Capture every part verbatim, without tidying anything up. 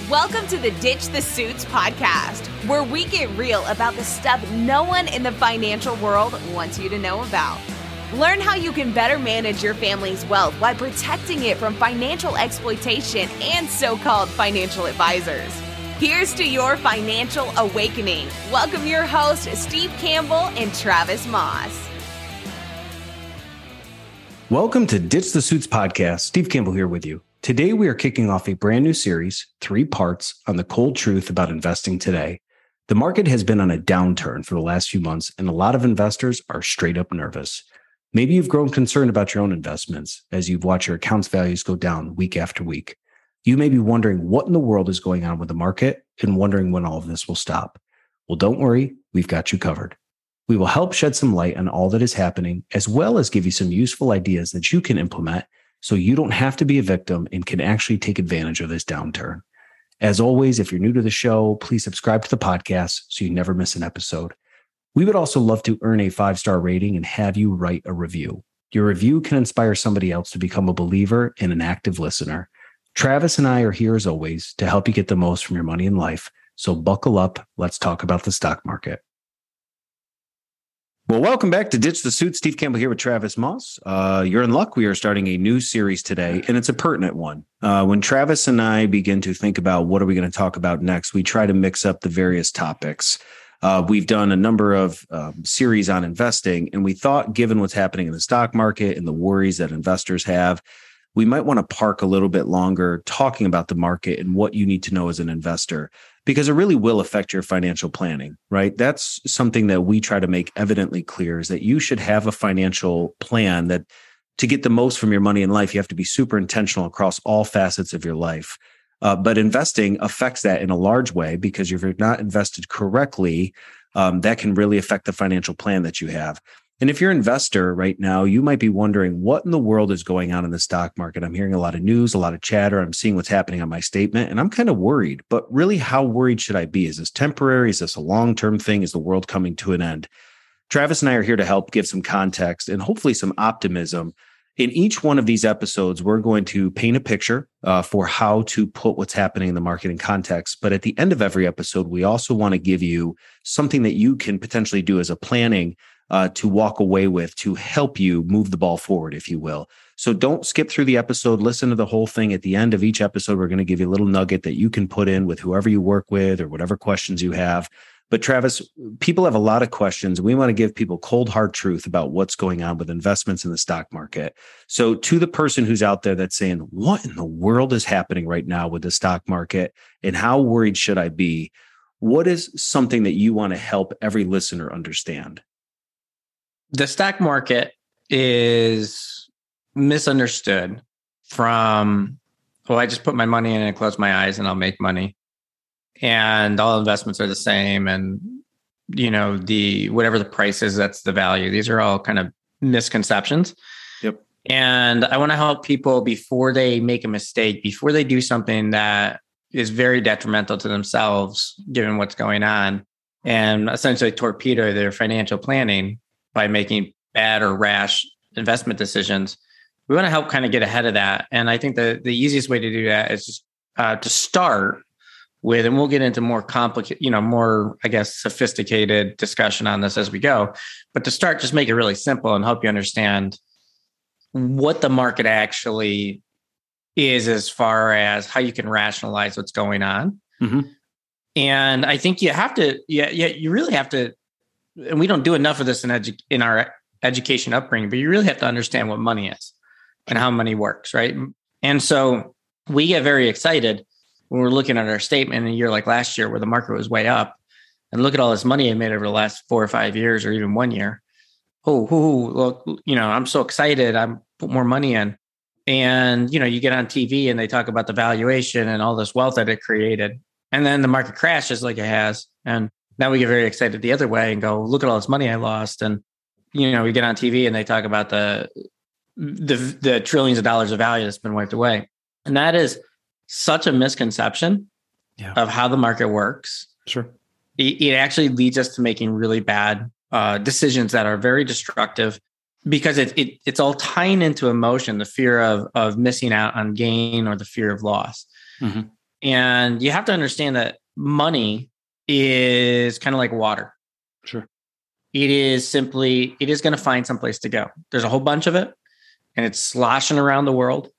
Welcome to the Ditch the Suits podcast, where we get real about the stuff no one in the financial world wants you to know about. Learn how you can better manage your family's wealth while protecting it from financial exploitation and so-called financial advisors. Here's to your financial awakening. Welcome your hosts, Steve Campbell and Travis Moss. Welcome to Ditch the Suits podcast. Steve Campbell here with you. Today, we are kicking off a brand new series, three parts, on the cold truth about investing today. The market has been on a downturn for the last few months, and a lot of investors are straight up nervous. Maybe you've grown concerned about your own investments as you've watched your accounts values go down week after week. You may be wondering what in the world is going on with the market and wondering when all of this will stop. Well, don't worry, we've got you covered. We will help shed some light on all that is happening, as well as give you some useful ideas that you can implement so you don't have to be a victim and can actually take advantage of this downturn. As always, if you're new to the show, please subscribe to the podcast so you never miss an episode. We would also love to earn a five-star rating and have you write a review. Your review can inspire somebody else to become a believer and an active listener. Travis and I are here as always to help you get the most from your money in life. So buckle up. Let's talk about the stock market. Well, welcome back to Ditch the Suit. Steve Campbell here with Travis Moss. Uh, you're in luck. We are starting a new series today, and it's a pertinent one. Uh, when Travis and I begin to think about what are we going to talk about next, we try to mix up the various topics. Uh, we've done a number of um, series on investing, and we thought, given what's happening in the stock market and the worries that investors have, we might want to park a little bit longer talking about the market and what you need to know as an investor, because it really will affect your financial planning, right? That's something that we try to make evidently clear, is that you should have a financial plan that to get the most from your money in life, you have to be super intentional across all facets of your life. Uh, but investing affects that in a large way, because if you're not invested correctly, um, that can really affect the financial plan that you have. And if you're an investor right now, you might be wondering what in the world is going on in the stock market. I'm hearing a lot of news, a lot of chatter. I'm seeing what's happening on my statement, and I'm kind of worried. But really, how worried should I be? Is this temporary? Is this a long-term thing? Is the world coming to an end? Travis and I are here to help give some context and hopefully some optimism. In each one of these episodes, we're going to paint a picture uh, for how to put what's happening in the market in context. But at the end of every episode, we also want to give you something that you can potentially do as a planning Uh, to walk away with to help you move the ball forward, if you will. So don't skip through the episode. Listen to the whole thing. At the end of each episode, we're going to give you a little nugget that you can put in with whoever you work with or whatever questions you have. But Travis, people have a lot of questions. We want to give people cold, hard truth about what's going on with investments in the stock market. So to the person who's out there that's saying, what in the world is happening right now with the stock market and how worried should I be? What is something that you want to help every listener understand? The stock market is misunderstood from, well, I just put my money in and close my eyes and I'll make money. And all investments are the same. And, you know, the whatever the price is, that's the value. These are all kind of misconceptions. Yep. And I want to help people before they make a mistake, before they do something that is very detrimental to themselves, given what's going on, and essentially torpedo their financial planning by making bad or rash investment decisions. We want to help kind of get ahead of that. And I think the, the easiest way to do that is just uh, to start with, and we'll get into more complicated, you know, more, I guess, sophisticated discussion on this as we go. But to start, just make it really simple and help you understand what the market actually is as far as how you can rationalize what's going on. Mm-hmm. And I think you have to, yeah, yeah, you really have to, and we don't do enough of this in edu- in our education upbringing, but you really have to understand what money is and how money works, right? And so we get very excited when we're looking at our statement in a year like last year where the market was way up, and look at all this money I made over the last four or five years or even one year. Oh, oh, look, you know, I'm so excited. I'm put more money in. And, you know, you get on T V and they talk about the valuation and all this wealth that it created. And then the market crashes like it has. And now we get very excited the other way and go, look at all this money I lost. And, you know, we get on T V and they talk about the, the, the trillions of dollars of value that's been wiped away. And that is such a misconception yeah. of how the market works. Sure. It, it actually leads us to making really bad uh, decisions that are very destructive, because it, it it's all tying into emotion, the fear of of missing out on gain or the fear of loss. Mm-hmm. And you have to understand that money is kind of like water. Sure. It is simply, it is going to find someplace to go. There's a whole bunch of it and it's sloshing around the world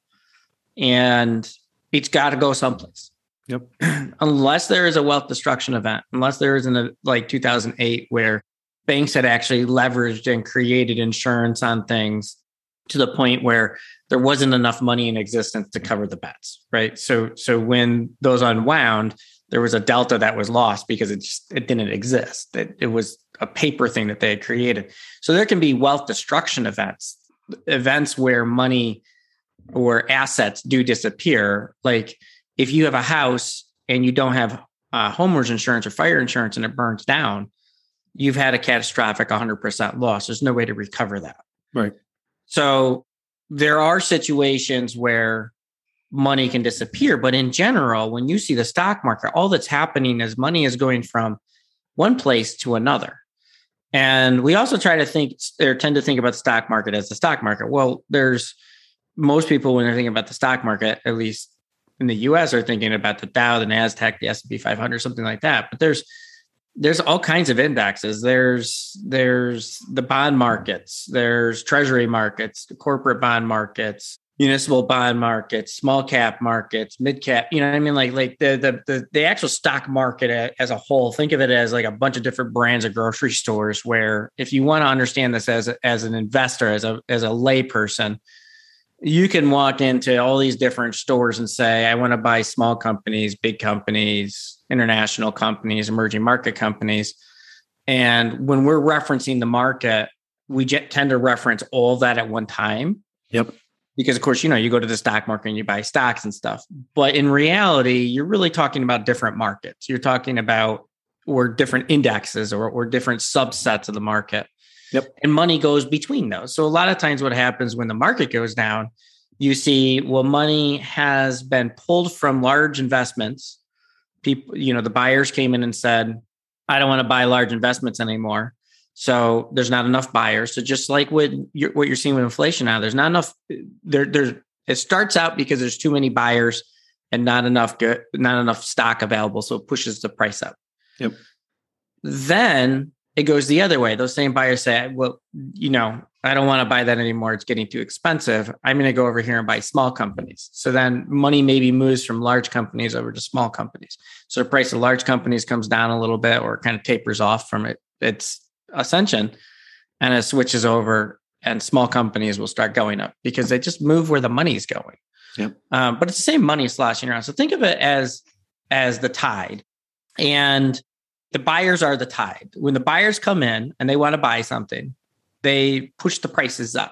and it's got to go someplace. Yep. Unless there is a wealth destruction event, unless there is in like two thousand eight where banks had actually leveraged and created insurance on things to the point where there wasn't enough money in existence to cover the bets, right? So, so when those unwound, there was a delta that was lost because it just it didn't exist. It, it was a paper thing that they had created. So there can be wealth destruction events, events where money or assets do disappear. Like if you have a house and you don't have uh, homeowners insurance or fire insurance and it burns down, you've had a catastrophic one hundred percent loss. There's no way to recover that. Right. So there are situations where money can disappear. But in general, when you see the stock market, all that's happening is money is going from one place to another. And we also try to think or tend to think about the stock market as the stock market. Well, there's most people when they're thinking about the stock market, at least in the U S, are thinking about the Dow, the NASDAQ, the S and P five hundred, something like that. But there's there's all kinds of indexes. There's there's the bond markets, there's treasury markets, the corporate bond markets, municipal bond markets, small cap markets, mid cap. You know what I mean? Like like the the the, the actual stock market as a whole. Think of it as like a bunch of different brands of grocery stores. Where if you want to understand this as a, as an investor, as a as a lay person, you can walk into all these different stores and say, I want to buy small companies, big companies, international companies, emerging market companies. And when we're referencing the market, we tend to reference all that at one time. Yep. Because of course, you know, you go to the stock market and you buy stocks and stuff. But in reality, you're really talking about different markets. You're talking about or different indexes or, or different subsets of the market. Yep. And money goes between those. So a lot of times what happens when the market goes down, you see, well, money has been pulled from large investments. People, you know, the buyers came in and said, I don't want to buy large investments anymore. So there's not enough buyers. So just like with your, what you're seeing with inflation now, there's not enough there. There's it starts out because there's too many buyers and not enough good, not enough stock available. So it pushes the price up. Yep. Then it goes the other way. Those same buyers say, well, you know, I don't want to buy that anymore. It's getting too expensive. I'm going to go over here and buy small companies. So then money maybe moves from large companies over to small companies. So the price of large companies comes down a little bit or kind of tapers off from it, its ascension, and it switches over and small companies will start going up because they just move where the money is going. Yep. Um, but it's the same money sloshing around. So think of it as, as the tide. And the buyers are the tide. When the buyers come in and they want to buy something, they push the prices up.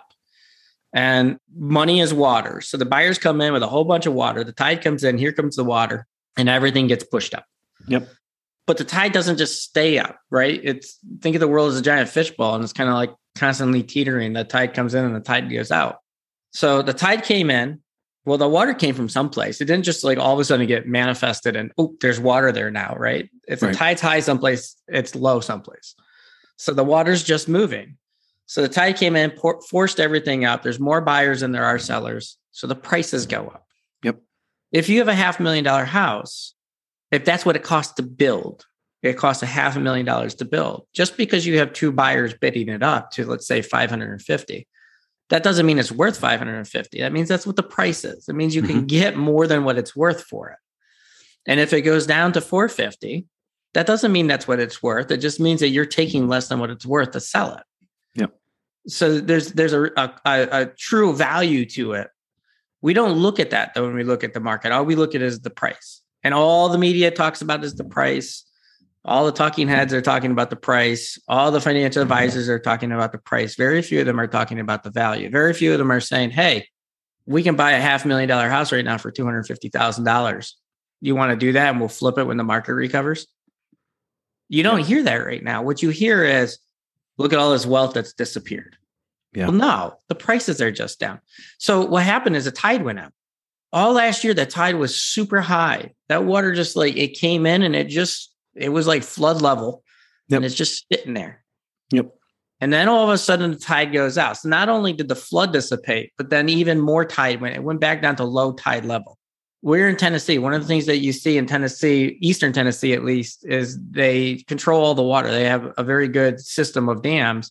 And money is water. So the buyers come in with a whole bunch of water. The tide comes in, here comes the water, and everything gets pushed up. Yep. But the tide doesn't just stay up, right? It's think of the world as a giant fishbowl, and it's kind of like constantly teetering. The tide comes in and the tide goes out. So the tide came in. Well, the water came from someplace. It didn't just like all of a sudden get manifested and, oh, there's water there now, right? If the right. tide's high someplace, it's low someplace. So the water's just moving. So the tide came in, por- forced everything up. There's more buyers than there are sellers. So the prices go up. Yep. If you have a half million dollar house, if that's what it costs to build, it costs a half a million dollars to build. Just because you have two buyers bidding it up to, let's say, five hundred fifty, that doesn't mean it's worth five hundred fifty. That means that's what the price is. It means you can mm-hmm. get more than what it's worth for it. And if it goes down to four hundred fifty, that doesn't mean that's what it's worth. It just means that you're taking less than what it's worth to sell it. Yep. So there's there's a, a, a true value to it. We don't look at that, though, when we look at the market. All we look at is the price. And all the media talks about is the price. All the talking heads are talking about the price. All the financial advisors are talking about the price. Very few of them are talking about the value. Very few of them are saying, hey, we can buy a half million dollar house right now for two hundred fifty thousand dollars. You want to do that and we'll flip it when the market recovers? You don't yeah. hear that right now. What you hear is, look at all this wealth that's disappeared. Yeah. Well, no, the prices are just down. So what happened is the tide went up. All last year, the tide was super high. That water just like, it came in and it just, it was like flood level yep. and it's just sitting there. Yep. And then all of a sudden the tide goes out. So not only did the flood dissipate, but then even more tide went, it went back down to low tide level. we're in Tennessee. One of the things that you see in Tennessee, Eastern Tennessee at least, is they control all the water. They have a very good system of dams.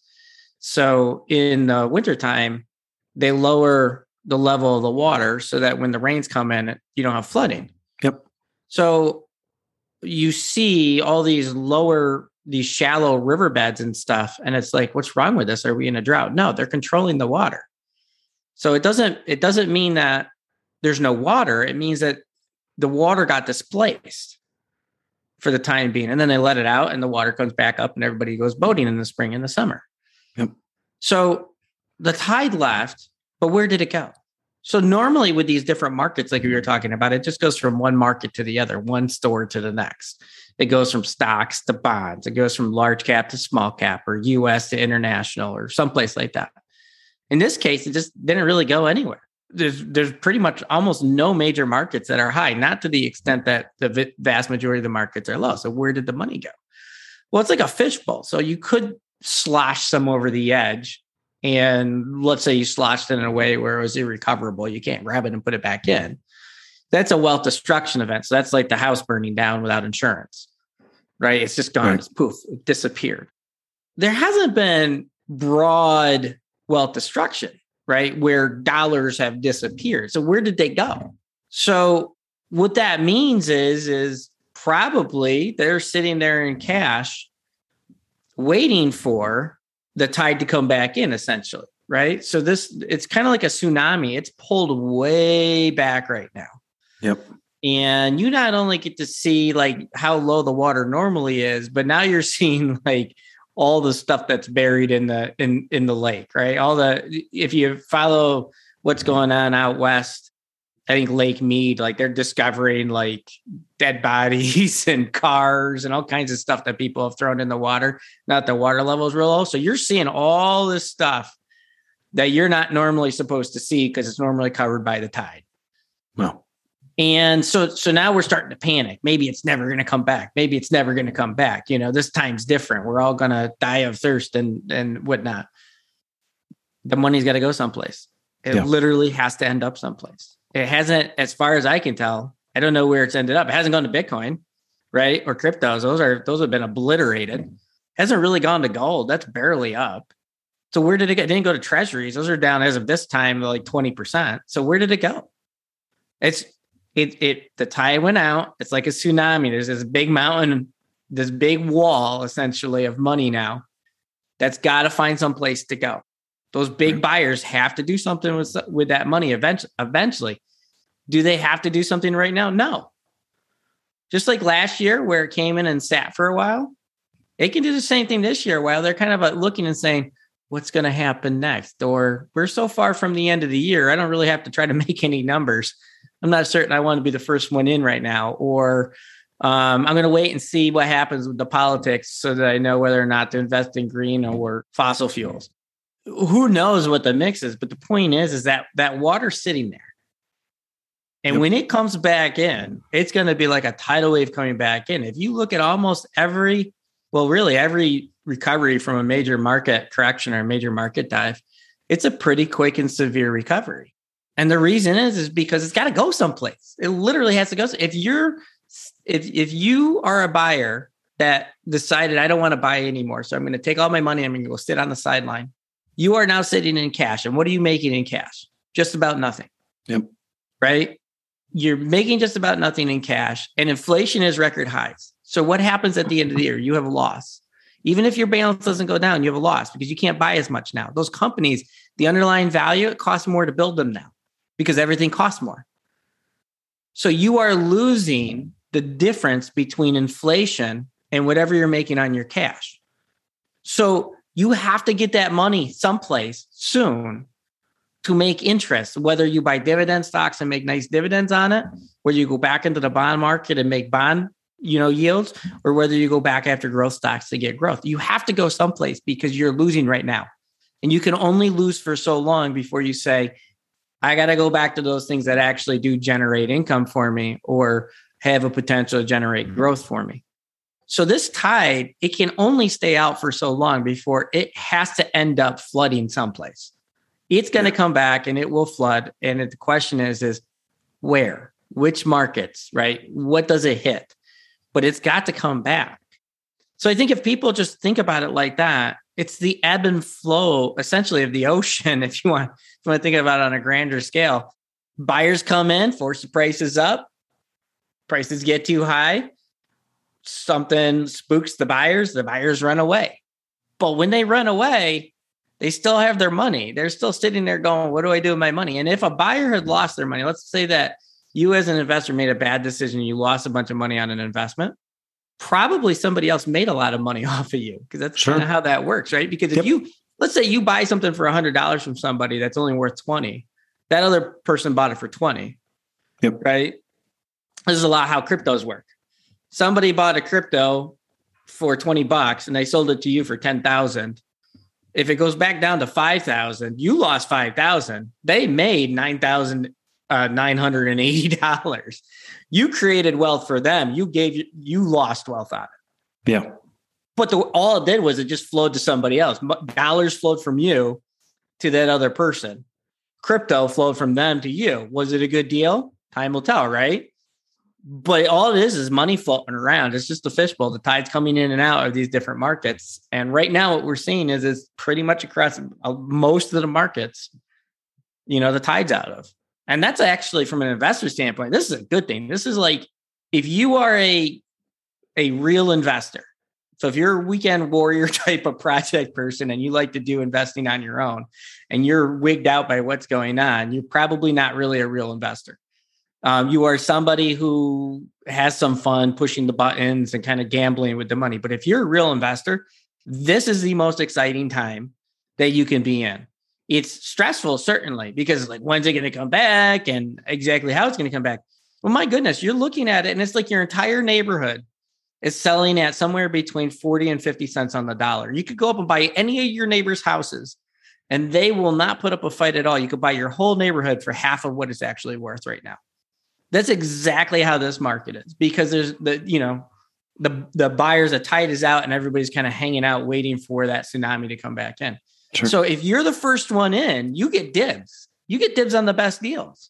So in the wintertime, they lower the level of the water so that when the rains come in, you don't have flooding. Yep. So you see all these lower, these shallow riverbeds and stuff. And it's like, what's wrong with this? Are we in a drought? No, they're controlling the water. So it doesn't, it doesn't mean that there's no water. It means that the water got displaced for the time being. And then they let it out and the water comes back up and everybody goes boating in the spring and the summer. Yep. So the tide left, but where did it go? So normally with these different markets, like we were talking about, it just goes from one market to the other, one store to the next. It goes from stocks to bonds. It goes from large cap to small cap, or U S to international, or someplace like that. In this case, it just didn't really go anywhere. There's there's pretty much almost no major markets that are high, not to the extent that the vast majority of the markets are low. So where did the money go? Well, it's like a fishbowl. So you could slosh some over the edge. And let's say you sloshed it in a way where it was irrecoverable. You can't grab it and put it back in. That's a wealth destruction event. So that's like the house burning down without insurance, right? It's just gone. Right. It's poof, it disappeared. There hasn't been broad wealth destruction, right? Where dollars have disappeared. So where did they go? So what that means is, is probably they're sitting there in cash waiting for the tide to come back in, essentially, right? So this, it's kind of like a tsunami. It's pulled way back right now. Yep. And you not only get to see like how low the water normally is, but now you're seeing like all the stuff that's buried in the in in the lake, right? All the, if you follow what's going on out west, I think Lake Mead, like they're discovering like dead bodies and cars and all kinds of stuff that people have thrown in the water. Not the water level is real low. So you're seeing all this stuff that you're not normally supposed to see because it's normally covered by the tide. Well, and so, so now we're starting to panic. Maybe it's never going to come back. Maybe it's never going to come back. You know, this time's different. We're all going to die of thirst and, and whatnot. The money's got to go someplace. It yeah. literally has to end up someplace. It hasn't, as far as I can tell, I don't know where it's ended up. It hasn't gone to Bitcoin, right? Or cryptos. Those are, those have been obliterated. It hasn't really gone to gold. That's barely up. So where did it go? It didn't go to treasuries. Those are down as of this time, like twenty percent. So where did it go? It's, it, it, the tide went out. It's like a tsunami. There's this big mountain, this big wall, essentially, of money now that's got to find some place to go. Those big buyers have to do something with, with that money eventually. Eventually. Do they have to do something right now? No. Just like last year where it came in and sat for a while, it can do the same thing this year while they're kind of looking and saying, what's going to happen next? Or we're so far from the end of the year, I don't really have to try to make any numbers. I'm not certain I want to be the first one in right now. Or um, I'm going to wait and see what happens with the politics so that I know whether or not to invest in green or fossil fuels. Who knows what the mix is? But the point is, is that that water's sitting there. And yep. when it comes back in, it's going to be like a tidal wave coming back in. If you look at almost every, well, really every recovery from a major market correction or a major market dive, it's a pretty quick and severe recovery. And the reason is, is because it's got to go someplace. It literally has to go. If you're, if, if you are a buyer that decided, I don't want to buy anymore, so I'm going to take all my money, I'm going to go sit on the sideline. You are now sitting in cash. And what are you making in cash? Just about nothing. Yep. Right? You're making just about nothing in cash, and inflation is record highs. So what happens at the end of the year? You have a loss. Even if your balance doesn't go down, you have a loss because you can't buy as much now. Those companies, the underlying value, it costs more to build them now because everything costs more. So you are losing the difference between inflation and whatever you're making on your cash. So you have to get that money someplace soon to make interest, whether you buy dividend stocks and make nice dividends on it, whether you go back into the bond market and make bond, you know, yields, or whether you go back after growth stocks to get growth. You have to go someplace because you're losing right now. And you can only lose for so long before you say, I got to go back to those things that actually do generate income for me or have a potential to generate growth for me. So this tide, it can only stay out for so long before it has to end up flooding someplace. It's going to come back and it will flood. And the question is, is where? which markets, right? What does it hit? But it's got to come back. So I think if people just think about it like that, it's the ebb and flow essentially of the ocean. If you want, if you want to think about it on a grander scale, buyers come in, force the prices up, prices get too high, something spooks the buyers, the buyers run away. But when they run away, they still have their money. They're still sitting there going, what do I do with my money? And if a buyer had lost their money, let's say that you as an investor made a bad decision, you lost a bunch of money on an investment, probably somebody else made a lot of money off of you, because that's sure. kind of how that works, right? Because if yep. you, let's say you buy something for one hundred dollars from somebody that's only worth twenty, that other person bought it for twenty, yep. right? This is a lot how cryptos work. Somebody bought a crypto for twenty bucks and they sold it to you for ten thousand. If it goes back down to five thousand, you lost five thousand. They made nine thousand nine hundred eighty dollars. You created wealth for them. You gave, you lost wealth on it. Yeah. But the, all it did was it just flowed to somebody else. Dollars flowed from you to that other person. Crypto flowed from them to you. Was it a good deal? Time will tell, right? But all it is is money floating around. It's just a fishbowl. The tide's coming in and out of these different markets. And right now what we're seeing is it's pretty much across most of the markets, you know, the tide's out of. And that's actually, from an investor standpoint, this is a good thing. This is like, if you are a, a real investor, so if you're a weekend warrior type of project person and you like to do investing on your own and you're wigged out by what's going on, you're probably not really a real investor. Um, you are somebody who has some fun pushing the buttons and kind of gambling with the money. But if you're a real investor, this is the most exciting time that you can be in. It's stressful, certainly, because like, when's it going to come back and exactly how it's going to come back? Well, my goodness, you're looking at it and it's like your entire neighborhood is selling at somewhere between forty and fifty cents on the dollar. You could go up and buy any of your neighbors' houses and they will not put up a fight at all. You could buy your whole neighborhood for half of what it's actually worth right now. That's exactly how this market is, because there's the, you know, the, the buyers, the tide is out and everybody's kind of hanging out waiting for that tsunami to come back in. Sure. So if you're the first one in, you get dibs. You get dibs on the best deals.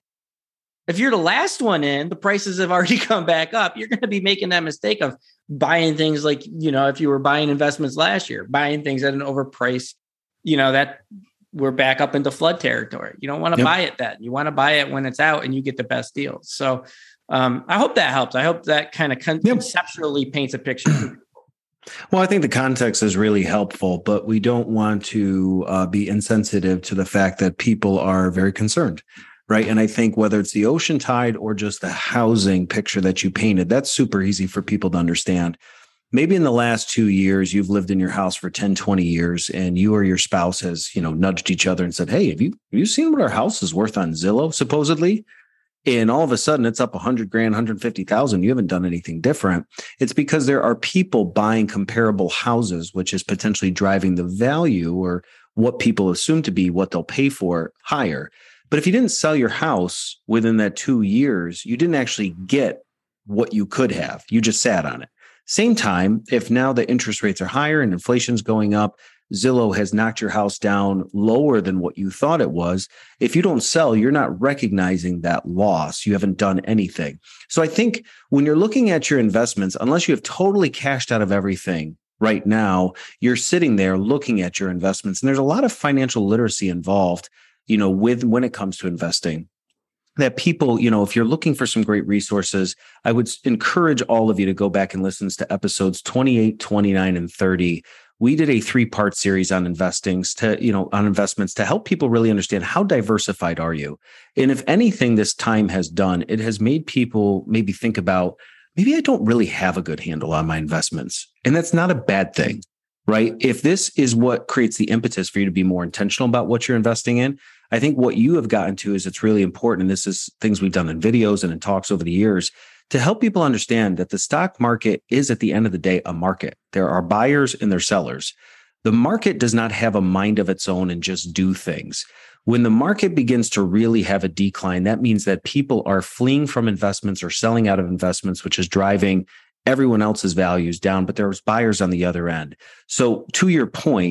If you're the last one in, the prices have already come back up. You're going to be making that mistake of buying things like, you know, if you were buying investments last year, buying things at an overpriced, you know, that we're back up into flood territory. You don't want to yep. buy it then. You want to buy it when it's out and you get the best deals. So um, I hope that helps. I hope that kind of con- yep. conceptually paints a picture. Well, I think the context is really helpful, but we don't want to uh, be insensitive to the fact that people are very concerned, right? And I think whether it's the ocean tide or just the housing picture that you painted, that's super easy for people to understand. Maybe in the last two years, you've lived in your house for ten, twenty years, and you or your spouse has, you know, nudged each other and said, hey, have you, have you seen what our house is worth on Zillow, supposedly? And all of a sudden it's up a hundred grand, one hundred fifty thousand. You haven't done anything different. It's because there are people buying comparable houses, which is potentially driving the value or what people assume to be what they'll pay for higher. But if you didn't sell your house within that two years, you didn't actually get what you could have. You just sat on it. Same time, if now the interest rates are higher and inflation's going up, Zillow has knocked your house down lower than what you thought it was. If you don't sell, you're not recognizing that loss. You haven't done anything. So I think when you're looking at your investments, unless you have totally cashed out of everything right now, you're sitting there looking at your investments. And there's a lot of financial literacy involved, you know, with when it comes to investing. That people, you know, if you're looking for some great resources, I would encourage all of you to go back and listen to episodes twenty-eight, twenty-nine, and thirty. We did a three-part series on investing to, you know, on investments to help people really understand how diversified are you. And if anything this time has done, it has made people maybe think about, maybe I don't really have a good handle on my investments. And that's not a bad thing, right? If this is what creates the impetus for you to be more intentional about what you're investing in, I think what you have gotten to is it's really important. And this is things we've done in videos and in talks over the years to help people understand that the stock market is at the end of the day a market. There are buyers and there's sellers. The market does not have a mind of its own and just do things. When the market begins to really have a decline, that means that people are fleeing from investments or selling out of investments, which is driving everyone else's values down, but there's buyers on the other end. So to your point,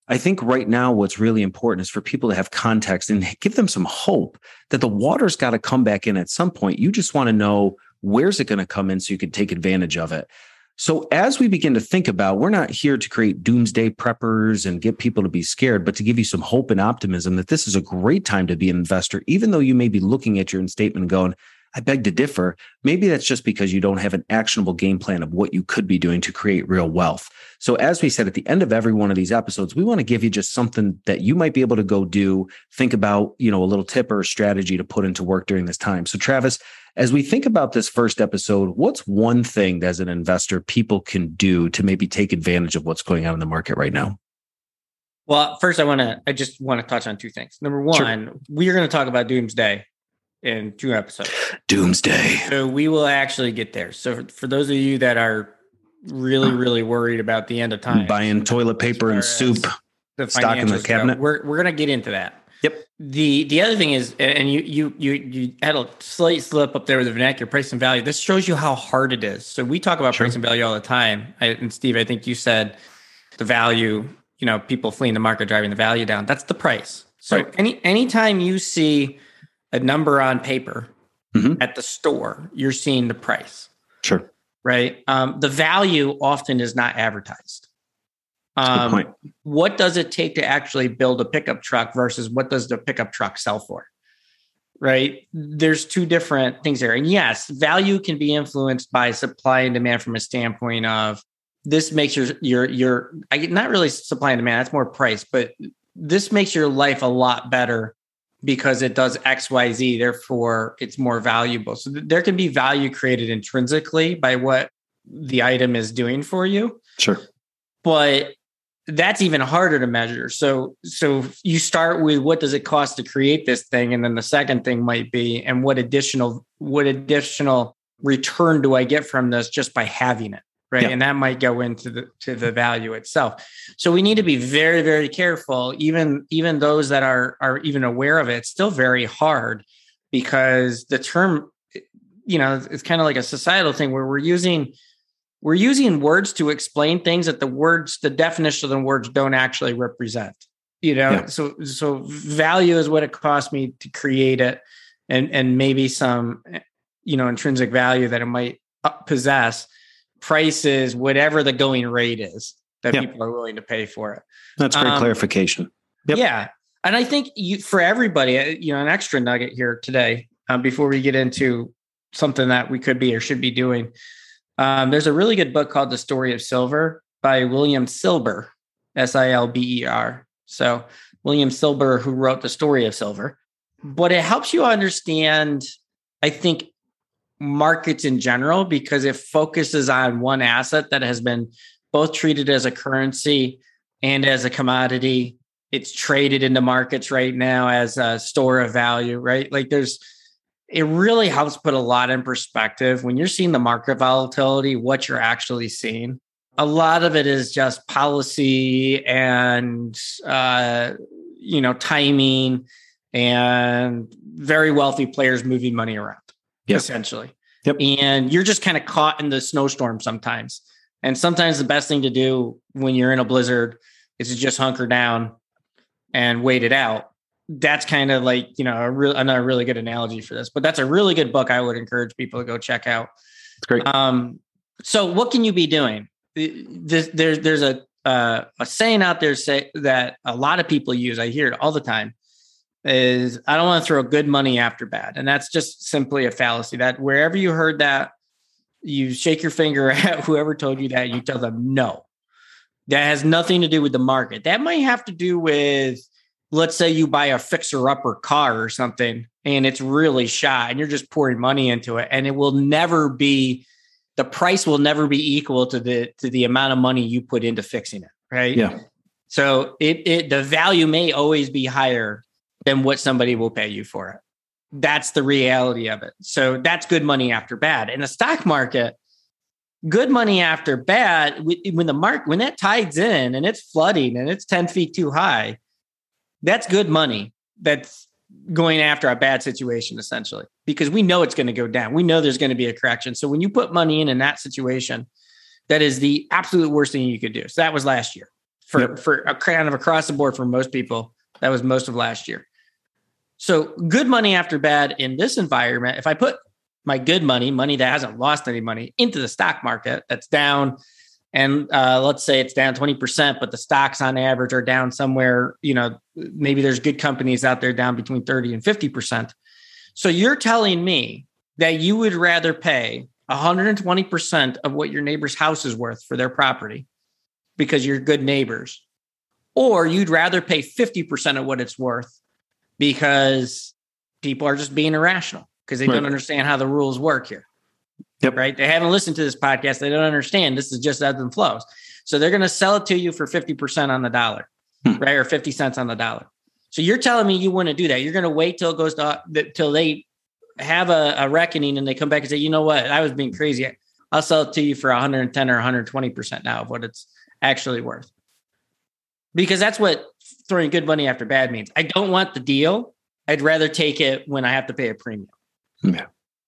I think right now what's really important is for people to have context and give them some hope that the water's got to come back in at some point. You just want to know, where's it going to come in so you can take advantage of it. So as we begin to think about, we're not here to create doomsday preppers and get people to be scared, but to give you some hope and optimism that this is a great time to be an investor, even though you may be looking at your statement and going, I beg to differ. Maybe that's just because you don't have an actionable game plan of what you could be doing to create real wealth. So as we said, at the end of every one of these episodes, we want to give you just something that you might be able to go do, think about, you know, a little tip or a strategy to put into work during this time. So Travis, as we think about this first episode, what's one thing that as an investor people can do to maybe take advantage of what's going on in the market right now? Well, first I want to, I just want to touch on two things. Number one, sure. We are going to talk about doomsday in two episodes. Doomsday. So we will actually get there. So for, for those of you that are really, really worried about the end of time, buying toilet paper and soup, the stock in the cabinet, go, we're we're going to get into that. Yep. The the other thing is, and you you you you had a slight slip up there with the vernacular, price and value. This shows you how hard it is. So we talk about sure. price and value all the time. I, and Steve, I think you said the value. You know, people fleeing the market, driving the value down. That's the price. So right. any anytime you see a number on paper mm-hmm. at the store, you're seeing the price. Sure. Right. Um, the value often is not advertised. Um, Good point. What does it take to actually build a pickup truck versus what does the pickup truck sell for? Right. There's two different things there. And yes, value can be influenced by supply and demand from a standpoint of this makes your, your, your, I get not really supply and demand, that's more price, but this makes your life a lot better because it does X, Y, Z. Therefore, it's more valuable. So th- there can be value created intrinsically by what the item is doing for you. Sure. But that's even harder to measure. So, so you start with what does it cost to create this thing? And then the second thing might be, and what additional, what additional return do I get from this just by having it? Right. Yeah. And that might go into the to the value itself. So we need to be very, very careful. Even, even those that are are even aware of it, it's still very hard because the term, you know, it's kind of like a societal thing where we're using we're using words to explain things that the words, the definition of the words don't actually represent. You know, yeah. so so value is what it cost me to create it, and and maybe some, you know, intrinsic value that it might possess. Price is whatever the going rate is that yep. people are willing to pay for it. That's great um, clarification. Yep. Yeah. And I think you, for everybody, you know, an extra nugget here today, um, before we get into something that we could be or should be doing. Um, there's a really good book called The Story of Silver by William Silber, S I L B E R. So William Silber, who wrote The Story of Silver, but it helps you understand, I think, markets in general, because it focuses on one asset that has been both treated as a currency and as a commodity. It's traded in the markets right now as a store of value, right? Like there's, it really helps put a lot in perspective. When you're seeing the market volatility, what you're actually seeing, a lot of it is just policy and, uh, you know, timing and very wealthy players moving money around. Yep. Essentially. Yep. And you're just kind of caught in the snowstorm sometimes. And sometimes the best thing to do when you're in a blizzard is to just hunker down and wait it out. That's kind of like, you know, a real, another really good analogy for this, but that's a really good book I would encourage people to go check out. It's great. Um, so what can you be doing? There's, there's, there's a, uh, a saying out there say that a lot of people use, I hear it all the time, is I don't want to throw good money after bad. And that's just simply a fallacy. That wherever you heard that, you shake your finger at whoever told you that, you tell them, no, that has nothing to do with the market. That might have to do with, let's say you buy a fixer-upper car or something and it's really shot and you're just pouring money into it, and it will never be, the price will never be equal to the, to the amount of money you put into fixing it. Right. Yeah. So it, it, the value may always be higher than what somebody will pay you for it. That's the reality of it. So that's good money after bad. In the stock market, good money after bad, when the market, when that tides in and it's flooding and it's ten feet too high, that's good money. That's going after a bad situation, essentially, because we know it's going to go down. We know there's going to be a correction. So when you put money in in that situation, that is the absolute worst thing you could do. So that was last year. for, yep. for a kind of across the board for most people. That was most of last year. So good money after bad in this environment. If I put my good money, money that hasn't lost any money, into the stock market that's down, and uh, let's say it's down twenty percent, but the stocks on average are down somewhere, you know, maybe there's good companies out there down between thirty and fifty percent. So you're telling me that you would rather pay one hundred twenty percent of what your neighbor's house is worth for their property because you're good neighbors, or you'd rather pay fifty percent of what it's worth because people are just being irrational because they right. don't understand how the rules work here. Yep. Right. They haven't listened to this podcast. They don't understand. This is just ebbs and flows. So they're going to sell it to you for fifty percent on the dollar, hmm. right? Or fifty cents on the dollar. So you're telling me you wouldn't do that. You're going to wait till it goes to, till they have a, a reckoning and they come back and say, you know what? I was being crazy. I'll sell it to you for one hundred ten or one hundred twenty percent now of what it's actually worth. Because that's what throwing good money after bad means. I don't want the deal. I'd rather take it when I have to pay a premium. Yeah.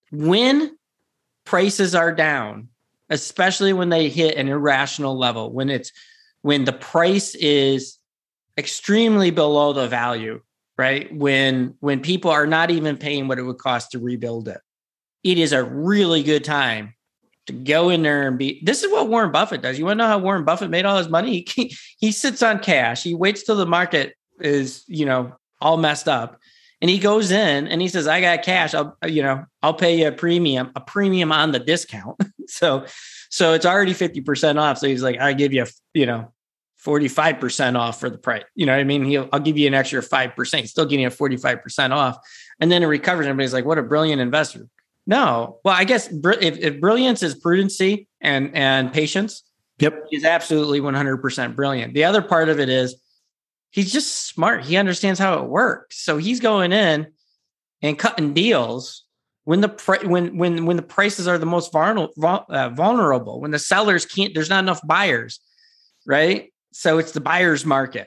When prices are down, especially when they hit an irrational level, when it's when the price is extremely below the value, right? When when people are not even paying what it would cost to rebuild it, it is a really good time to go in there and be. This is what Warren Buffett does. You want to know how Warren Buffett made all his money? He, he sits on cash. He waits till the market is, you know, all messed up. And he goes in and he says, I got cash. I'll, you know, I'll pay you a premium, a premium on the discount. so, so it's already fifty percent off. So he's like, I give you, you know, forty-five percent off for the price. You know what I mean? He'll, I'll give you an extra five percent. He's still getting a forty-five percent off. And then it recovers. Everybody's like, what a brilliant investor. No. Well, I guess br- if, if brilliance is prudency and, and patience, yep, he's absolutely one hundred percent brilliant. The other part of it is, he's just smart. He understands how it works. So he's going in and cutting deals when the pri- when when when the prices are the most vulnerable, uh, vulnerable. When the sellers can't, there's not enough buyers, right? So it's the buyer's market,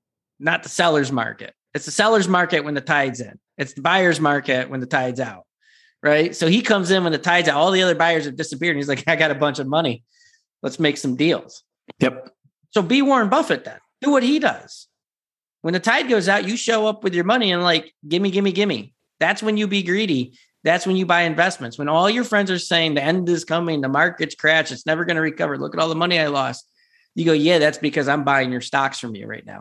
not the seller's market. It's the seller's market when the tide's in. It's the buyer's market when the tide's out, right? So he comes in when the tide's out. All the other buyers have disappeared, and he's like, "I got a bunch of money. Let's make some deals." Yep. So be Warren Buffett then. Do what he does. When the tide goes out, you show up with your money and like, gimme, gimme, gimme. That's when you be greedy. That's when you buy investments. When all your friends are saying the end is coming, the market's crashed, it's never going to recover. Look at all the money I lost. You go, yeah, that's because I'm buying your stocks from you right now.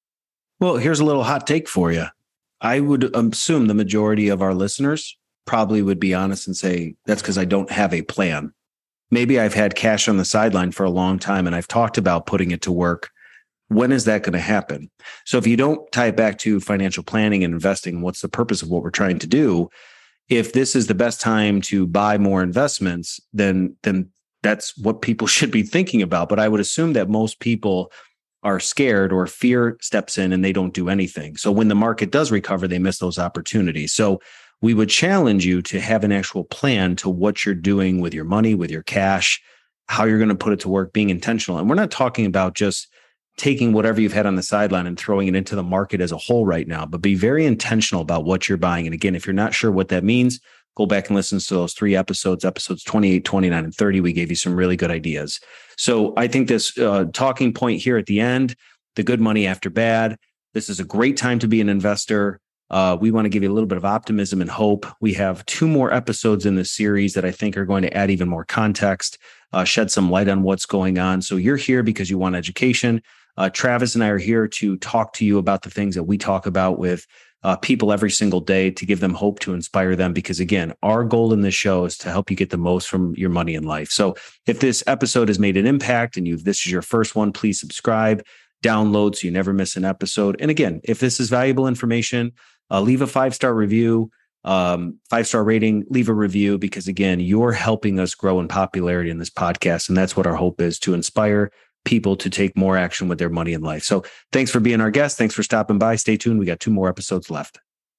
Well, here's a little hot take for you. I would assume the majority of our listeners probably would be honest and say, that's because I don't have a plan. Maybe I've had cash on the sideline for a long time and I've talked about putting it to work. When is that going to happen? So if you don't tie it back to financial planning and investing, what's the purpose of what we're trying to do? If this is the best time to buy more investments, then, then that's what people should be thinking about. But I would assume that most people are scared or fear steps in and they don't do anything. So when the market does recover, they miss those opportunities. So we would challenge you to have an actual plan to what you're doing with your money, with your cash, how you're going to put it to work, being intentional. And we're not talking about just taking whatever you've had on the sideline and throwing it into the market as a whole right now, but be very intentional about what you're buying. And again, if you're not sure what that means, go back and listen to those three episodes, episodes twenty-eight, twenty-nine, and thirty. We gave you some really good ideas. So I think this uh, talking point here at the end, the good money after bad, this is a great time to be an investor. Uh, we want to give you a little bit of optimism and hope. We have two more episodes in this series that I think are going to add even more context, uh, shed some light on what's going on. So you're here because you want education. Uh, Travis and I are here to talk to you about the things that we talk about with uh, people every single day to give them hope, to inspire them. Because again, our goal in this show is to help you get the most from your money in life. So if this episode has made an impact and you this is your first one, please subscribe, download so you never miss an episode. And again, if this is valuable information, uh, leave a five-star review, um, five-star rating, leave a review, because again, you're helping us grow in popularity in this podcast. And that's what our hope is, to inspire people to take more action with their money in life. So thanks for being our guest. Thanks for stopping by. Stay tuned. We got two more episodes left.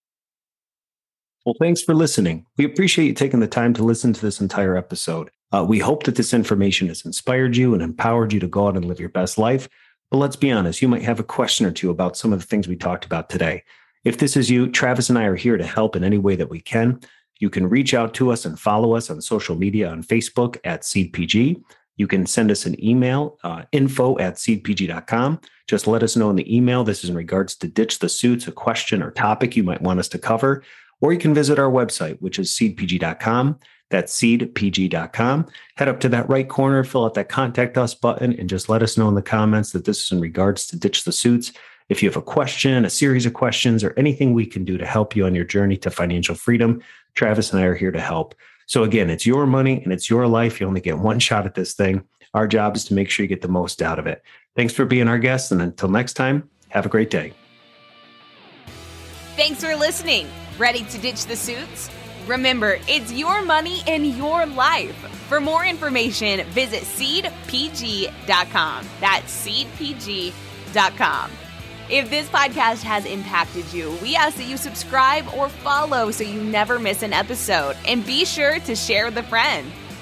Well, thanks for listening. We appreciate you taking the time to listen to this entire episode. Uh, we hope that this information has inspired you and empowered you to go out and live your best life. But let's be honest, you might have a question or two about some of the things we talked about today. If this is you, Travis and I are here to help in any way that we can. You can reach out to us and follow us on social media on Facebook at SeedPG. you can send us an email, uh, info at seed p g dot com. Just let us know in the email. This is in regards to Ditch the Suits, a question or topic you might want us to cover. Or you can visit our website, which is seed p g dot com. That's seed p g dot com. Head up to that right corner, fill out that contact us button, and just let us know in the comments that this is in regards to Ditch the Suits. If you have a question, a series of questions, or anything we can do to help you on your journey to financial freedom, Travis and I are here to help. So again, it's your money and it's your life. You only get one shot at this thing. Our job is to make sure you get the most out of it. Thanks for being our guest. And until next time, have a great day. Thanks for listening. Ready to ditch the suits? Remember, it's your money and your life. For more information, visit seed p g dot com. That's seed p g dot com. If this podcast has impacted you, we ask that you subscribe or follow so you never miss an episode. And be sure to share with a friend.